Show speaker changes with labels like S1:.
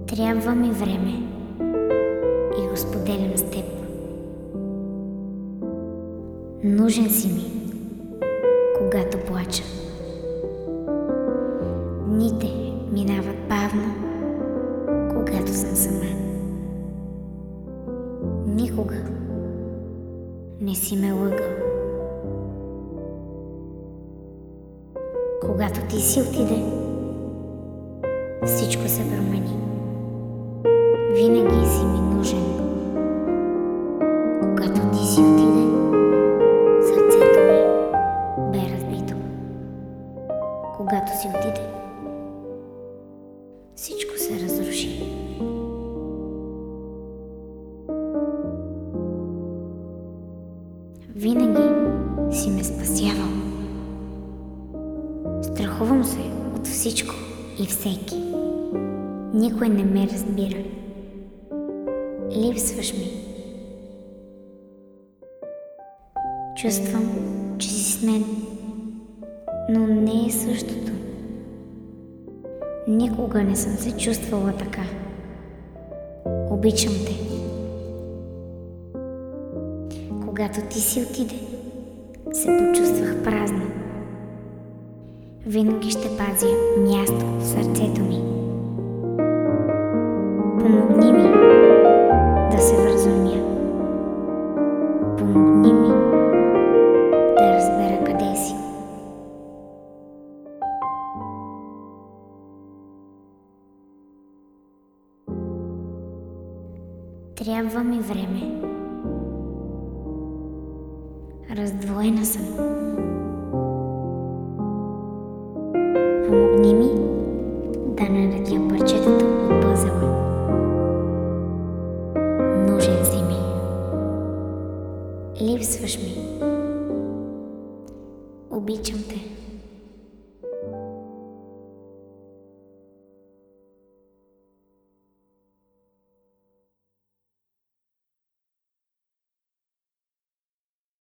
S1: Трябва ми време и го споделям с теб. Нужен си ми, когато плача. Дните минават бавно, когато съм сама. Никога не си ме лъгал. Когато ти си отиде, всичко се промени. Винаги си ми нужен. Когато ти си отиде, сърцето ми бе разбито. Когато си отиде, всичко се разруши. Винаги си ме спасявал. Страхувам се от всичко и всеки. Никой не ме разбира. Липсваш ми. Чувствам, че си с мен, но не е същото. Никога не съм се чувствала така. Обичам те. Когато ти си отиде, се почувствах празна. Винаги ще пазя място в сърцето ми. Помогни ми да се вразумя. Помогни ми да разбера къде си. Трябва ми време. Раздвоена съм. Помогни ми да наредя парчетата от пъзела. Нужен си ми. Липсваш ми. Обичам те.